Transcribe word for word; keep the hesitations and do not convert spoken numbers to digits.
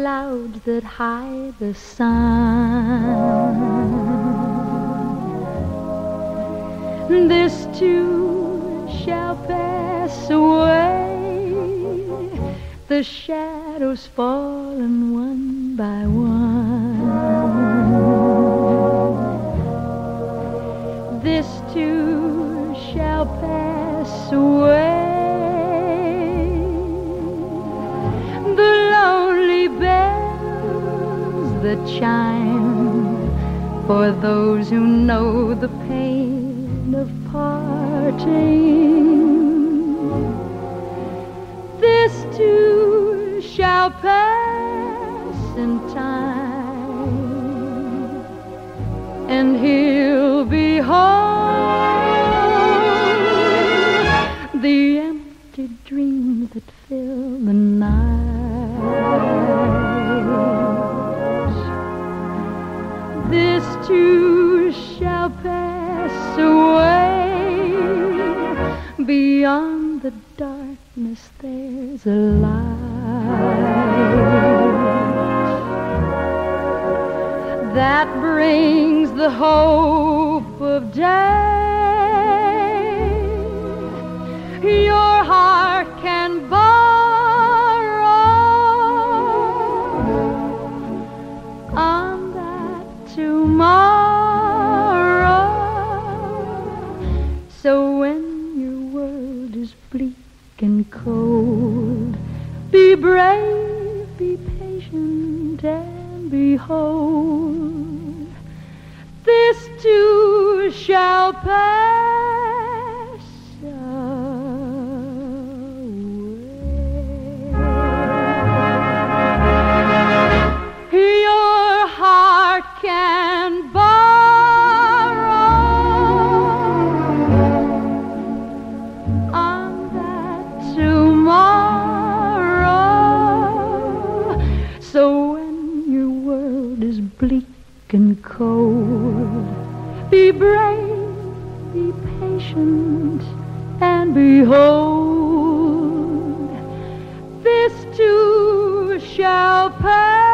clouds that hide the sun. This too shall pass away, the shadows falling one by one. This too shall pass away, the lonely bells that chime for those who know the pain of parting. This too shall pass in time, and he'll be home. The empty dreams that fill the night, this too shall pass away. Beyond the darkness there's a light that brings the hope of day. Your heart can borrow on that tomorrow. So when your world is bleak and cold, be brave, be patient, and behold, this too shall pass away. Your heart can borrow on that tomorrow. So when your world is bleak and cold, be brave, be patient, and behold, this too shall pass.